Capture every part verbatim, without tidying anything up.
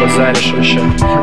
базаришь вообще?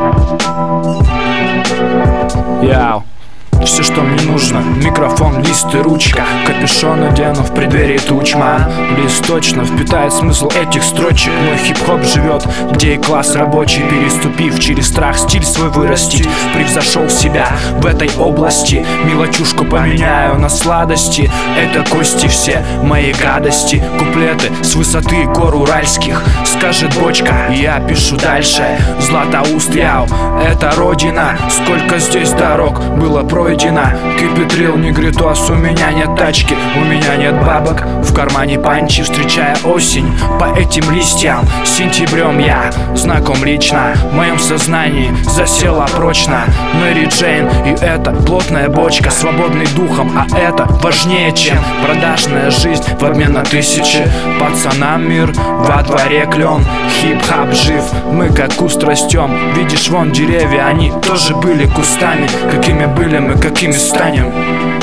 Яу. Все, что мне нужно: микрофон, лист и ручка. Капюшон одену в преддверии тучма. Лист точно впитает смысл этих строчек. Мой хип-хоп живет, где и класс рабочий, переступив через страх стиль свой вырастить, превзошел себя в этой области. Мелочушку поменяю на сладости. Это кости все мои гадости. Куплеты с высоты гор уральских. Скажет бочка, я пишу дальше. Златоуст, яу, это родина. Сколько здесь дорог было пройдено. Кипетрил, негритос, у меня нет тачки, у меня нет бабок, в кармане панчи. Встречая осень по этим листьям, сентябрем я знаком лично. В моем сознании засела прочно Мэри Джейн, и это плотная бочка. Свободный духом, а это важнее, чем продажная жизнь в обмен на тысячи. Пацанам мир, во дворе клен. Хип-хап жив, мы как куст растем. Видишь, вон деревья, они тоже были кустами. Какими были мы, какими станем.